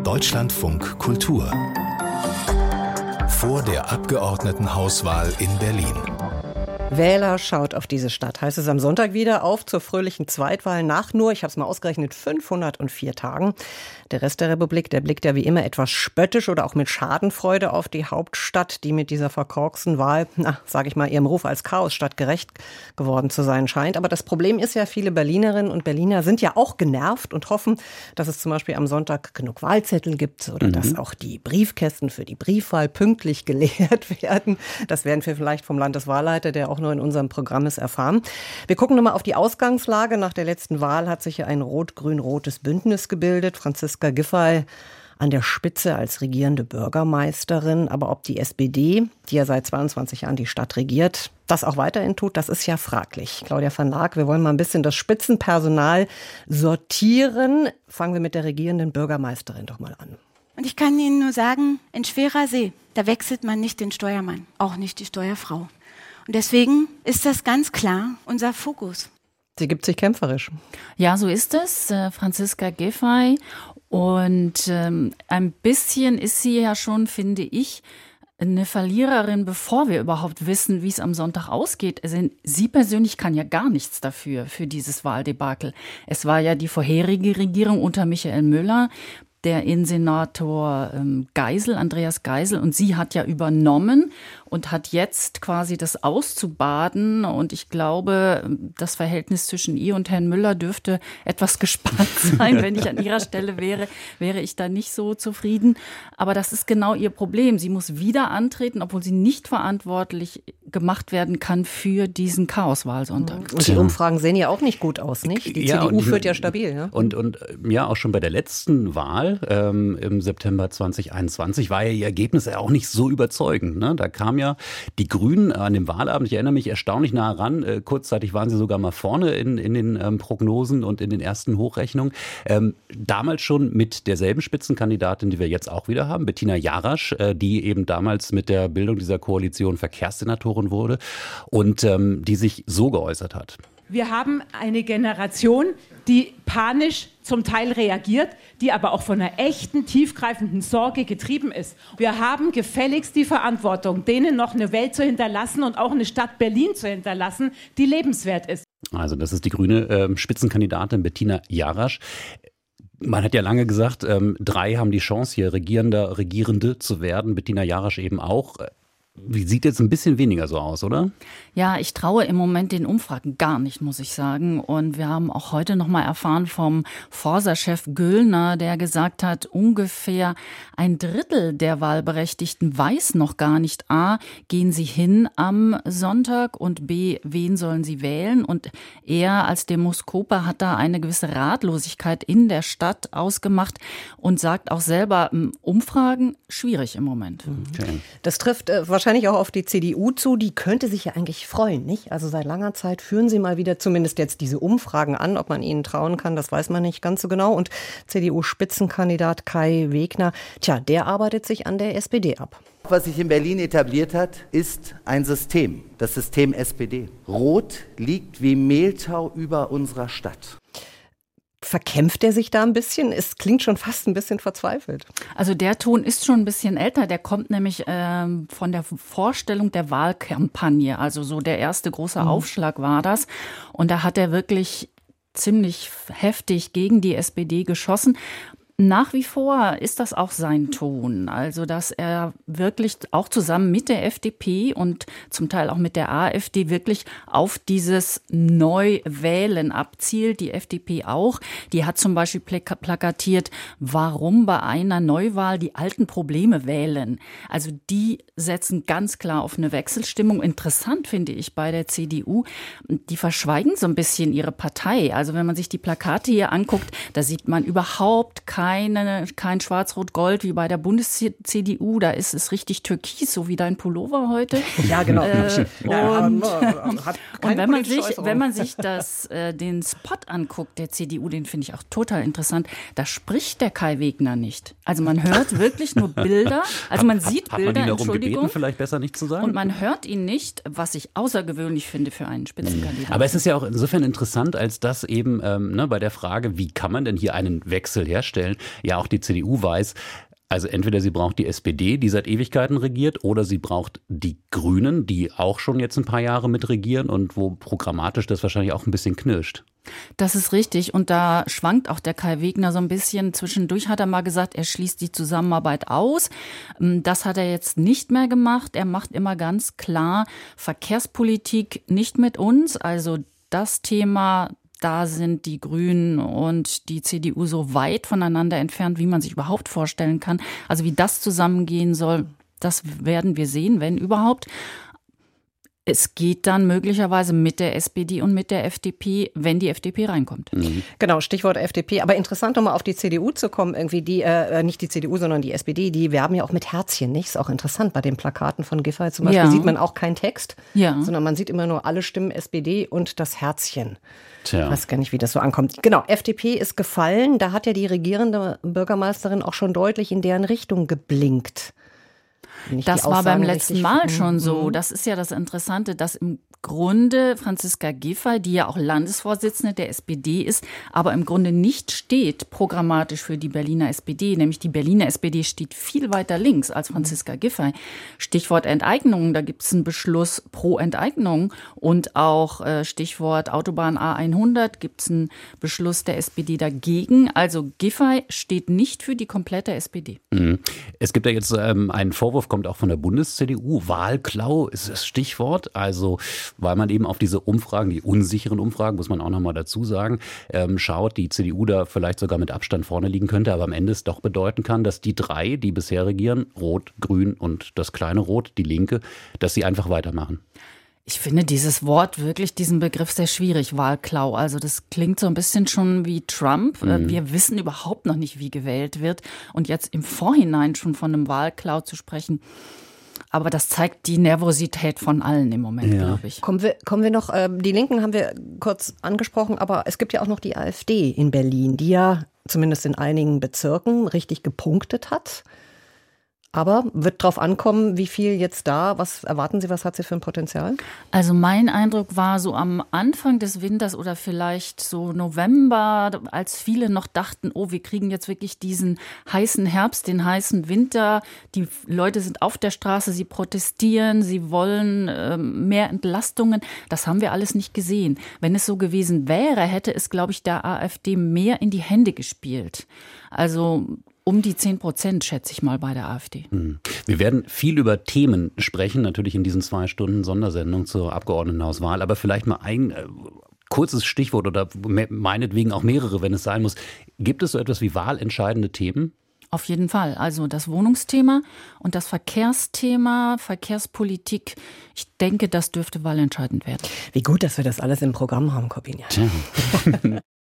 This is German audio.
Deutschlandfunk Kultur. Vor der Abgeordnetenhauswahl in Berlin. Wähler schaut auf diese Stadt, heißt es am Sonntag wieder, auf zur fröhlichen Zweitwahl nach nur, ich habe es mal ausgerechnet, 504 Tagen. Der Rest der Republik, der blickt ja wie immer etwas spöttisch oder auch mit Schadenfreude auf die Hauptstadt, die mit dieser verkorksten Wahl, sage ich mal, ihrem Ruf als Chaosstadt gerecht geworden zu sein scheint. Aber das Problem ist ja, viele Berlinerinnen und Berliner sind ja auch genervt und hoffen, dass es zum Beispiel am Sonntag genug Wahlzettel gibt oder dass auch die Briefkästen für die Briefwahl pünktlich geleert werden. Das werden wir vielleicht vom Landeswahlleiter, der auch nur in unserem Programm ist, erfahren. Wir gucken nochmal auf die Ausgangslage. Nach der letzten Wahl hat sich ja ein rot-grün-rotes Bündnis gebildet. Franziska Giffey an der Spitze als regierende Bürgermeisterin. Aber ob die SPD, die ja seit 22 Jahren die Stadt regiert, das auch weiterhin tut, das ist ja fraglich. Claudia van Laak, wir wollen mal ein bisschen das Spitzenpersonal sortieren. Fangen wir mit der regierenden Bürgermeisterin doch mal an. Und ich kann Ihnen nur sagen, in Schwerer See, da wechselt man nicht den Steuermann, auch nicht die Steuerfrau. Und deswegen ist das ganz klar unser Fokus. Sie gibt sich kämpferisch. Ja, so ist es, Franziska Giffey. Und ein bisschen ist sie ja schon, finde ich, eine Verliererin, bevor wir überhaupt wissen, wie es am Sonntag ausgeht. Also sie persönlich kann ja gar nichts dafür, für dieses Wahldebakel. Es war ja die vorherige Regierung unter Michael Müller, der Innensenator Geisel, Andreas Geisel, und sie hat ja übernommen und hat jetzt quasi das auszubaden. Und ich glaube, das Verhältnis zwischen ihr und Herrn Müller dürfte etwas gespannt sein. Wenn ich an ihrer Stelle wäre ich da nicht so zufrieden. Aber das ist genau ihr Problem. Sie muss wieder antreten, obwohl sie nicht verantwortlich gemacht werden kann für diesen Chaoswahlsonntag. Und die Umfragen sehen ja auch nicht gut aus, nicht? Die CDU führt ja stabil. Ja? Und ja, auch schon bei der letzten Wahl im September 2021 war ja ihr Ergebnis ja auch nicht so überzeugend. Ne? Da kamen ja die Grünen an dem Wahlabend, ich erinnere mich, erstaunlich nah ran. Kurzzeitig waren sie sogar mal vorne in den Prognosen und in den ersten Hochrechnungen. Damals schon mit derselben Spitzenkandidatin, die wir jetzt auch wieder haben, Bettina Jarasch, die eben damals mit der Bildung dieser Koalition Verkehrssenatorin wurde und die sich so geäußert hat. Wir haben eine Generation, die panisch zum Teil reagiert, die aber auch von einer echten, tiefgreifenden Sorge getrieben ist. Wir haben gefälligst die Verantwortung, denen noch eine Welt zu hinterlassen und auch eine Stadt Berlin zu hinterlassen, die lebenswert ist. Also das ist die grüne Spitzenkandidatin Bettina Jarasch. Man hat ja lange gesagt, 3 haben die Chance, hier Regierende zu werden. Bettina Jarasch eben auch. Sieht jetzt ein bisschen weniger so aus, oder? Ja, ich traue im Moment den Umfragen gar nicht, muss ich sagen. Und wir haben auch heute noch mal erfahren vom Forsa-Chef Göllner, der gesagt hat, ungefähr 1/3 der Wahlberechtigten weiß noch gar nicht, A, gehen sie hin am Sonntag und B, wen sollen sie wählen? Und er als Demoskoper hat da eine gewisse Ratlosigkeit in der Stadt ausgemacht und sagt auch selber, Umfragen schwierig im Moment. Okay. Das trifft wahrscheinlich auch auf die CDU zu, die könnte sich ja eigentlich freuen, nicht? Also seit langer Zeit führen sie mal wieder zumindest jetzt diese Umfragen an. Ob man ihnen trauen kann, das weiß man nicht ganz so genau. Und CDU-Spitzenkandidat Kai Wegner, der arbeitet sich an der SPD ab. Was sich in Berlin etabliert hat, ist ein System, das System SPD. Rot liegt wie Mehltau über unserer Stadt. Verkämpft er sich da ein bisschen? Es klingt schon fast ein bisschen verzweifelt. Also der Ton ist schon ein bisschen älter. Der kommt nämlich von der Vorstellung der Wahlkampagne. Also so der erste große Aufschlag war das. Und da hat er wirklich ziemlich heftig gegen die SPD geschossen. Nach wie vor ist das auch sein Ton, also dass er wirklich auch zusammen mit der FDP und zum Teil auch mit der AfD wirklich auf dieses Neuwählen abzielt. Die FDP auch, die hat zum Beispiel plakatiert, warum bei einer Neuwahl die alten Probleme wählen. Also die setzen ganz klar auf eine Wechselstimmung. Interessant finde ich bei der CDU, die verschweigen so ein bisschen ihre Partei. Also wenn man sich die Plakate hier anguckt, da sieht man überhaupt kein Schwarz-Rot-Gold wie bei der Bundes-CDU. Da ist es richtig türkis, so wie dein Pullover heute. Ja, genau. Und wenn man sich den Spot anguckt, der CDU, den finde ich auch total interessant, da spricht der Kai Wegner nicht. Also man hört wirklich nur Bilder. Also man sieht Bilder, hat man ihn darum Entschuldigung. Gebeten, vielleicht besser nicht zu sagen? Und man hört ihn nicht, was ich außergewöhnlich finde für einen Spitzenkandidaten. Aber es ist ja auch insofern interessant, als dass eben bei der Frage, wie kann man denn hier einen Wechsel herstellen, ja auch die CDU weiß, also entweder sie braucht die SPD, die seit Ewigkeiten regiert, oder sie braucht die Grünen, die auch schon jetzt ein paar Jahre mitregieren und wo programmatisch das wahrscheinlich auch ein bisschen knirscht. Das ist richtig und da schwankt auch der Kai Wegner so ein bisschen. Zwischendurch hat er mal gesagt, er schließt die Zusammenarbeit aus. Das hat er jetzt nicht mehr gemacht. Er macht immer ganz klar, Verkehrspolitik nicht mit uns, also das Thema. Da sind die Grünen und die CDU so weit voneinander entfernt, wie man sich überhaupt vorstellen kann. Also wie das zusammengehen soll, das werden wir sehen, wenn überhaupt. Es geht dann möglicherweise mit der SPD und mit der FDP, wenn die FDP reinkommt. Genau, Stichwort FDP. Aber interessant, nochmal auf die CDU zu kommen, irgendwie die, nicht die CDU, sondern die SPD, die werben ja auch mit Herzchen, nicht? Ist auch interessant, bei den Plakaten von Giffey zum Beispiel sieht man auch keinen Text, sondern man sieht immer nur alle Stimmen SPD und das Herzchen. Tja. Ich weiß gar nicht, wie das so ankommt. Genau, FDP ist gefallen. Da hat ja die regierende Bürgermeisterin auch schon deutlich in deren Richtung geblinkt. Das war beim letzten Mal schon so. Das ist ja das Interessante, dass im Grunde Franziska Giffey, die ja auch Landesvorsitzende der SPD ist, aber im Grunde nicht steht programmatisch für die Berliner SPD. Nämlich die Berliner SPD steht viel weiter links als Franziska Giffey. Stichwort Enteignung, da gibt es einen Beschluss pro Enteignung. Und auch Stichwort Autobahn A100 gibt es einen Beschluss der SPD dagegen. Also Giffey steht nicht für die komplette SPD. Es gibt ja jetzt einen Vorwurf, kommt auch von der Bundes-CDU. Wahlklau ist das Stichwort. Also weil man eben auf diese Umfragen, die unsicheren Umfragen, muss man auch nochmal dazu sagen, schaut, die CDU da vielleicht sogar mit Abstand vorne liegen könnte, aber am Ende es doch bedeuten kann, dass die drei, die bisher regieren, Rot, Grün und das kleine Rot, die Linke, dass sie einfach weitermachen. Ich finde dieses Wort wirklich, diesen Begriff sehr schwierig, Wahlklau. Also das klingt so ein bisschen schon wie Trump. Wir wissen überhaupt noch nicht, wie gewählt wird. Und jetzt im Vorhinein schon von einem Wahlklau zu sprechen, aber das zeigt die Nervosität von allen im Moment, glaube ich. Kommen wir noch, die Linken haben wir kurz angesprochen, aber es gibt ja auch noch die AfD in Berlin, die ja zumindest in einigen Bezirken richtig gepunktet hat. Aber wird drauf ankommen, wie viel jetzt da, was erwarten Sie, was hat sie für ein Potenzial? Also mein Eindruck war so am Anfang des Winters oder vielleicht so November, als viele noch dachten, oh, wir kriegen jetzt wirklich diesen heißen Herbst, den heißen Winter. Die Leute sind auf der Straße, sie protestieren, sie wollen mehr Entlastungen. Das haben wir alles nicht gesehen. Wenn es so gewesen wäre, hätte es, glaube ich, der AfD mehr in die Hände gespielt. Also um die 10%, schätze ich mal, bei der AfD. Wir werden viel über Themen sprechen, natürlich in diesen 2 Stunden Sondersendung zur Abgeordnetenhauswahl. Aber vielleicht mal ein kurzes Stichwort oder meinetwegen auch mehrere, wenn es sein muss. Gibt es so etwas wie wahlentscheidende Themen? Auf jeden Fall. Also das Wohnungsthema und das Verkehrsthema, Verkehrspolitik, ich denke, das dürfte wahlentscheidend werden. Wie gut, dass wir das alles im Programm haben, Corbinian.